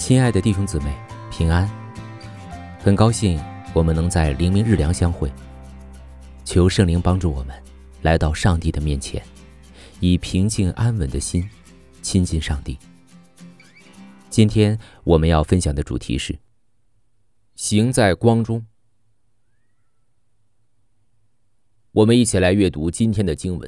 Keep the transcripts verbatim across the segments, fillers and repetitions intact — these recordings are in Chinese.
亲爱的弟兄姊妹，平安！很高兴我们能在灵明日粮相会，求圣灵帮助我们来到上帝的面前，以平静安稳的心亲近上帝。今天我们要分享的主题是行在光中。我们一起来阅读今天的经文，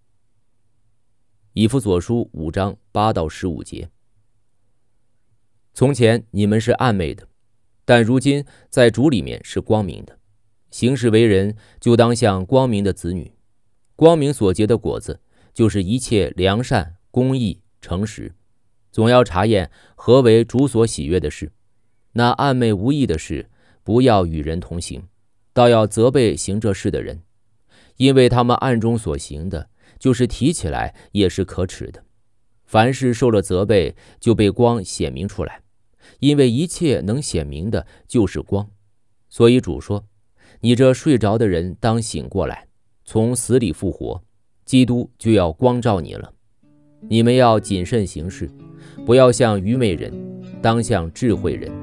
以弗所书五章八到十五节。从前你们是暗昧的，但如今在主里面是光明的。行事为人，就当像光明的子女。光明所结的果子，就是一切良善、公义、诚实。总要查验何为主所喜悦的事。那暗昧无益的事，不要与人同行，倒要责备行这事的人，因为他们暗中所行的，就是提起来也是可耻的。凡事受了责备，就被光显明出来，因为一切能显明的就是光。所以主说，你这睡着的人当醒过来，从死里复活，基督就要光照你了。你们要谨慎行事，不要像愚昧人，当像智慧人。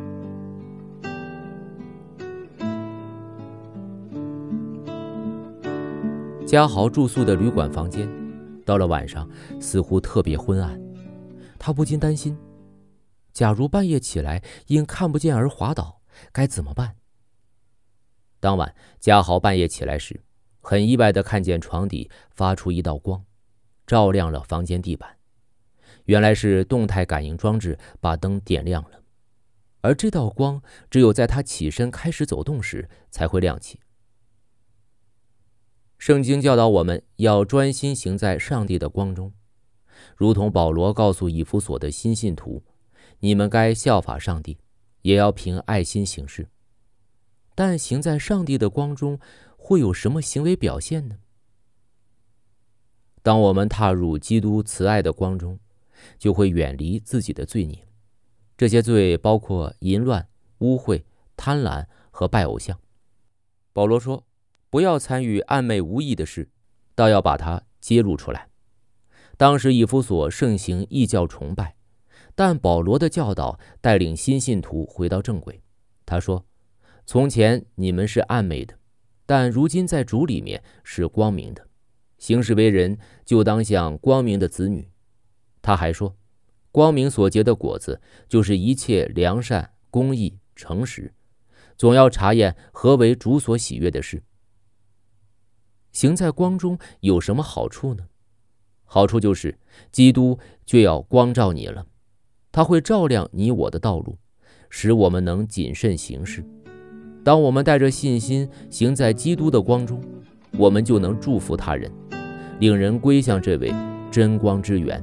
嘉豪住宿的旅馆房间，到了晚上似乎特别昏暗，他不禁担心，假如半夜起来因看不见而滑倒，该怎么办？当晚嘉豪半夜起来时，很意外地看见床底发出一道光，照亮了房间地板。原来是动态感应装置把灯点亮了，而这道光只有在他起身开始走动时才会亮起。圣经教导我们要专心行在上帝的光中，如同保罗告诉以弗所的新信徒，你们该效法上帝，也要凭爱心行事。但行在上帝的光中会有什么行为表现呢？当我们踏入基督慈爱的光中，就会远离自己的罪孽。这些罪包括淫乱、污秽、贪婪和拜偶像。保罗说，不要参与暗昧无益的事，倒要把它揭露出来。当时以弗所盛行异教崇拜，但保罗的教导带领新信徒回到正轨。他说，从前你们是暗昧的，但如今在主里面是光明的。行事为人，就当像光明的子女。他还说，光明所结的果子，就是一切良善、公义、诚实。总要查验何为主所喜悦的事。行在光中有什么好处呢？好处就是基督就要光照你了，他会照亮你我的道路，使我们能谨慎行事。当我们带着信心行在基督的光中，我们就能祝福他人，领人归向这位真光之源。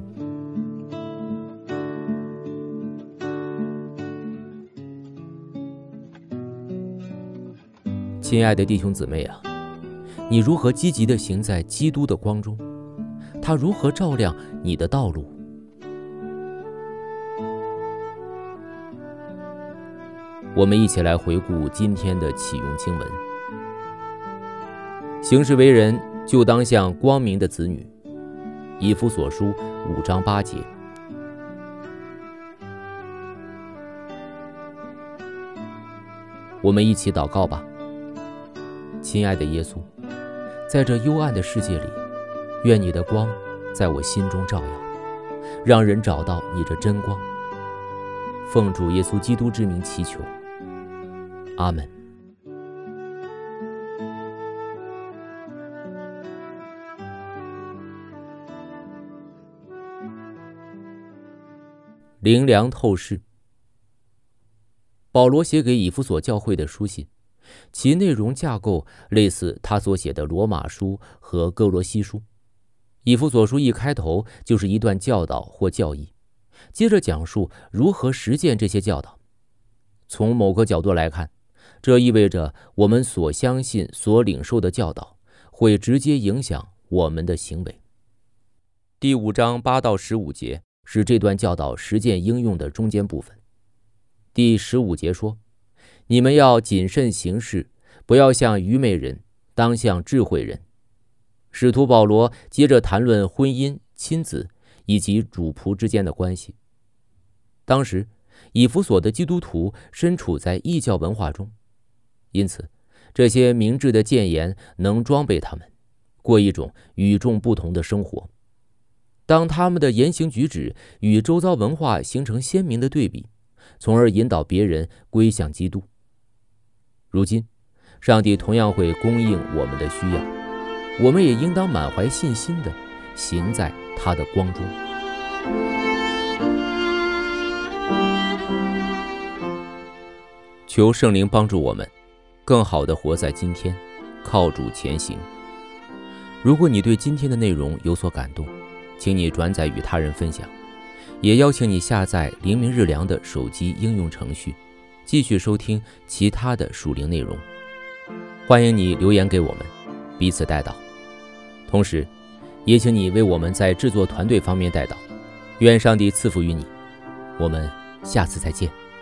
亲爱的弟兄姊妹啊，你如何积极地行在基督的光中？他如何照亮你的道路？我们一起来回顾今天的启用经文。行事为人，就当像光明的子女。以弗所书五章八节。我们一起祷告吧。亲爱的耶稣，在这幽暗的世界里，愿你的光在我心中照耀，让人找到你这真光。奉主耶稣基督之名祈求，阿们。灵粮透视。保罗写给以弗所教会的书信，其内容架构类似他所写的罗马书和哥罗西书。以弗所书一开头就是一段教导或教义，接着讲述如何实践这些教导。从某个角度来看，这意味着我们所相信、所领受的教导会直接影响我们的行为。第五章八到十五节是这段教导实践应用的中间部分。第十五节说，你们要谨慎行事，不要像愚昧人，当像智慧人。使徒保罗接着谈论婚姻、亲子以及主仆之间的关系。当时以弗所的基督徒身处在异教文化中，因此这些明智的谏言能装备他们，过一种与众不同的生活。当他们的言行举止与周遭文化形成鲜明的对比，从而引导别人归向基督。如今，上帝同样会供应我们的需要，我们也应当满怀信心地行在他的光中。求圣灵帮助我们，更好地活在今天，靠主前行。如果你对今天的内容有所感动，请你转载与他人分享，也邀请你下载灵明日粮的手机应用程序，继续收听其他的属灵内容。欢迎你留言给我们，彼此代祷。同时，也请你为我们在制作团队方面代祷。愿上帝赐福于你，我们下次再见。